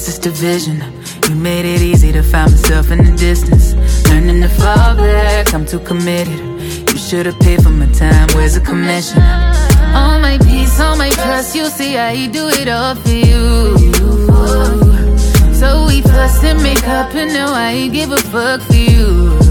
past this division. You made it easy to find myself in the distance. Learning to fall back, I'm too committed. You should've paid for my time, where's the commission? All my peace, all my trust, you see how he do it all for you. So we fuss and make up and now I ain't give a fuck for you.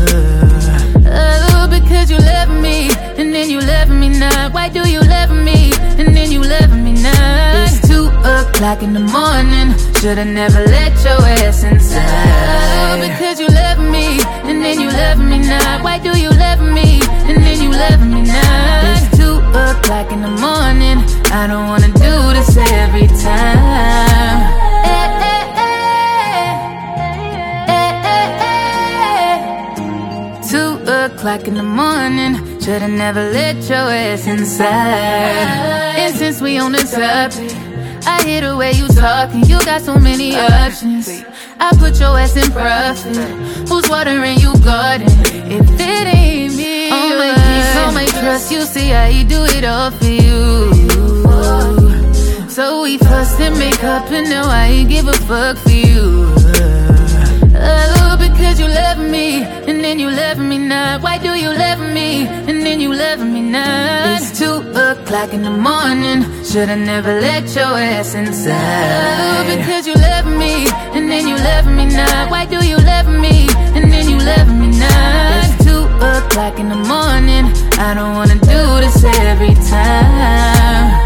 Oh, because you love me, and then you love me not. Why do you love me, and then you love me not? It's 2 o'clock in the morning, should've never let your ass inside. Oh, because you love me, and then you love me not. Why do you love me, and then you love me not? It's 2 o'clock in the morning, I don't wanna do this every time. 2 o'clock in the morning, should've never let your ass inside. And since we on the topic, I hear the way you talking, you got so many options. I put your ass in profit. Who's watering you garden if it ain't me? All my peace, all my trust, you see how he do it all for you. So we fuss and make up and now I ain't give a fuck for you. Oh, because you love me, and then you love me not. Why do you love me, and then you love me not? It's 2 o'clock in the morning, should've never let your ass inside. Oh, because you love me, and then you love me not. Why do you love me, and then you love me not? It's 2 o'clock in the morning, I don't wanna do this every time.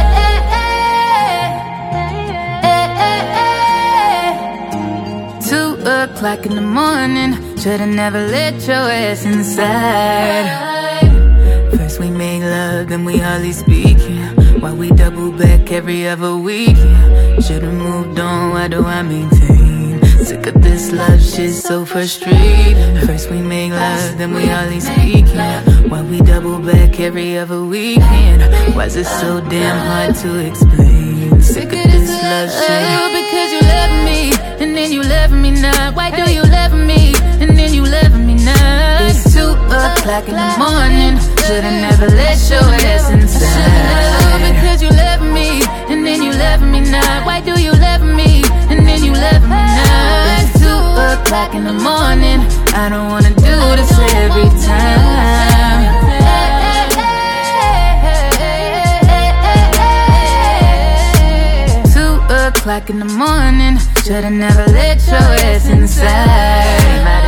2 o'clock in the morning, should've never let your ass inside. First we make love, then we hardly speaking. Why we double back every other weekend? Should've moved on, why do I maintain? Sick of this love shit, so frustrating. First we make love, then we hardly speaking. Why we double back every other weekend? Why's it so damn hard to explain? Sick of this love shit. Oh, because you love me, and then you love me not. Why do you love me, and then you love me not? It's 2 o'clock in the morning, should've never let your ass inside. Oh, because you love me, and then you love me not. Why do you love me, and then you love me not? It's 2 o'clock in the morning, I don't wanna do this every time. 2 o'clock in the morning, should've never let your ass inside.